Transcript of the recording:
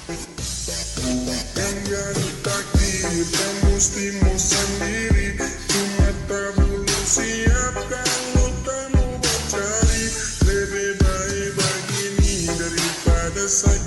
Yang takdir kamu mesti sendiri, cuma tak belum siap kalau kamu mencari. Lebih baik begini daripada sakit